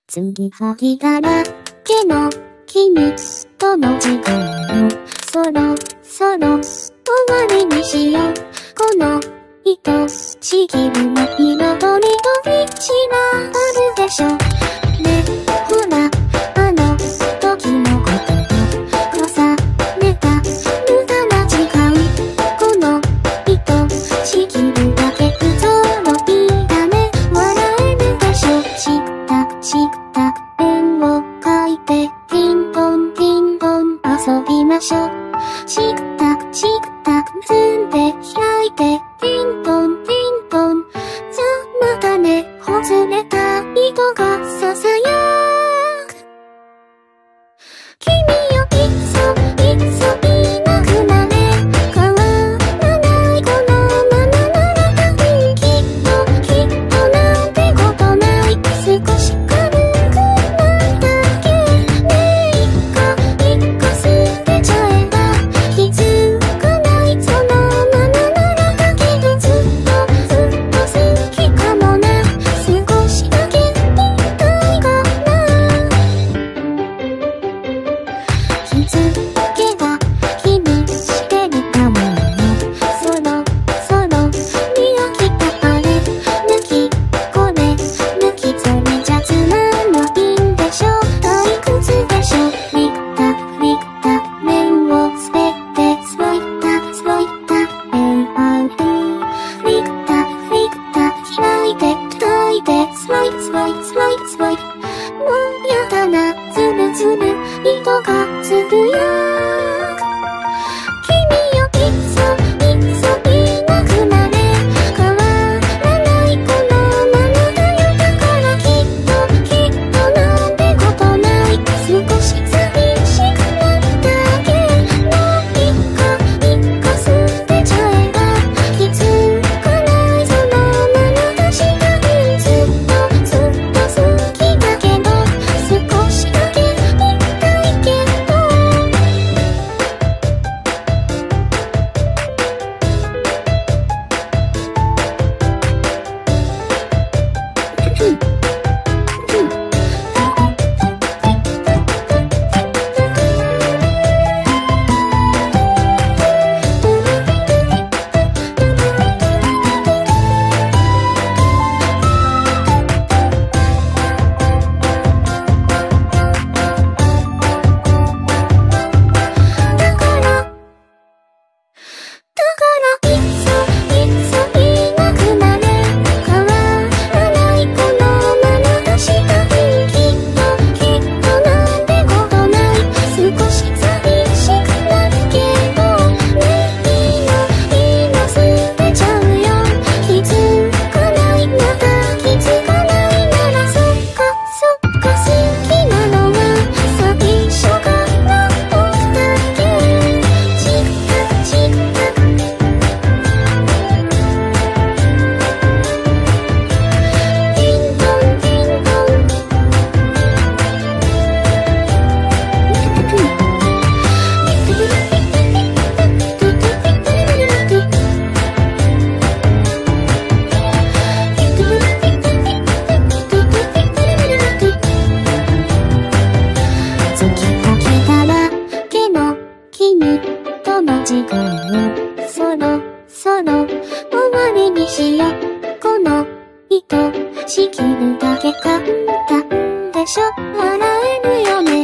次はぎだらけの君との時間をそろそろ終わりにしよう。この愛しきるの彩りと道があるでしょ。ね、ほら、あの時のことを重ねた無駄な時間。この愛しきるだけ不揃いだね。笑えるでしょ。した円を描いてピンポンピンポン遊びましょう。した積んで開いてピンポンピンポン。じゃまたね、ほつれた糸がささやく。君よいっそいなくなれ。変わらないこのままなら多分きっとなんてことない。少し軽くなっただけね。一個捨てちゃえば気づかない。そのままならだけどずっと好きかもな。少しだけ言いたいかな。気づけば気にしてるかもよ。そろそろ見飽きたあれ抜きこれ抜きそれじゃつまんないんでしょ。退屈でしょ。リった面を捨ててスロイった円アウト。リった開いて叩いてスロイもうやだな。ズル糸がつぶやく。君よいっそいなくなれ。変わらないこのままだよ。だからきっとなんてことない。少し寂しくなっただけ。もう一個捨てちゃえば気づかない。そのまま確かにずっと好きだけど少しだけ言いたいけど。だからいっそいなくなれ。変わらないこのまま確かにきっとなんてことない。少し寂しくなるけどね。いいの捨てちゃうよ。気づかないまた気づかないならそっか好きなのは最初から僕だけ。チクタクピンポンピンポン。月かけたらけの君との時間をそろそろ終わりにしよう。この愛しきるだけ簡単でしょ。笑えるよね。